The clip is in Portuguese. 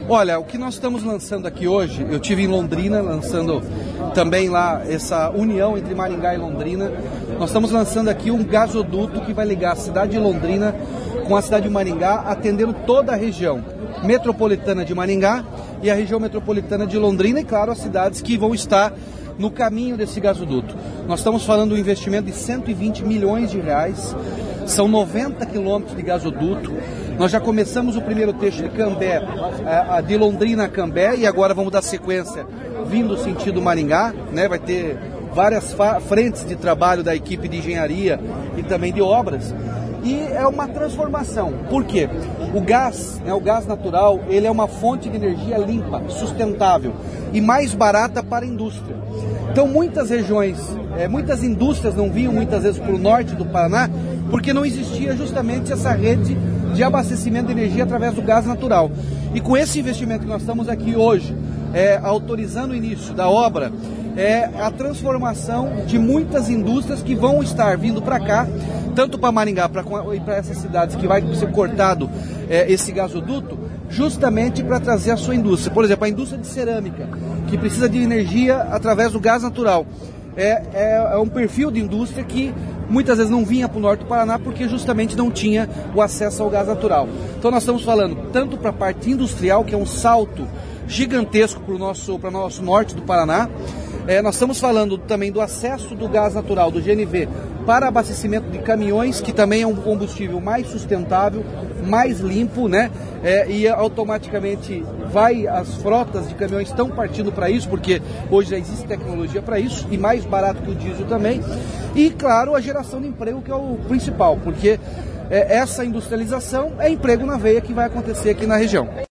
Olha, o que nós estamos lançando aqui hoje, eu tive em Londrina, lançando também lá essa união entre Maringá e Londrina. Nós estamos lançando aqui um gasoduto que vai ligar a cidade de Londrina com a cidade de Maringá, atendendo toda a região metropolitana de Maringá e a região metropolitana de Londrina e, claro, as cidades que vão estar no caminho desse gasoduto. Nós estamos falando de um investimento de 120 milhões de reais, são 90 quilômetros de gasoduto. Nós já começamos o primeiro trecho de Cambé, de Londrina a Cambé, e agora vamos dar sequência vindo sentido Maringá, né? Vai ter várias frentes de trabalho da equipe de engenharia e também de obras. E é uma transformação. Por quê? O gás natural, ele é uma fonte de energia limpa, sustentável e mais barata para a indústria. Então muitas regiões, muitas indústrias não vinham muitas vezes para o norte do Paraná, porque não existia justamente essa rede de abastecimento de energia através do gás natural. E com esse investimento que nós estamos aqui hoje, autorizando o início da obra, a transformação de muitas indústrias que vão estar vindo para cá, tanto para Maringá e para essas cidades que vai ser cortado esse gasoduto, justamente para trazer a sua indústria. Por exemplo, a indústria de cerâmica, que precisa de energia através do gás natural. É um perfil de indústria que muitas vezes não vinha para o norte do Paraná porque justamente não tinha o acesso ao gás natural. Então nós estamos falando tanto para a parte industrial, que é um salto gigantesco para o nosso norte do Paraná. Nós estamos falando também do acesso do gás natural, do GNV, para abastecimento de caminhões, que também é um combustível mais sustentável, mais limpo, né? E automaticamente as frotas de caminhões estão partindo para isso, porque hoje já existe tecnologia para isso, e mais barato que o diesel também. E, claro, a geração de emprego, que é o principal, porque essa industrialização é emprego na veia que vai acontecer aqui na região.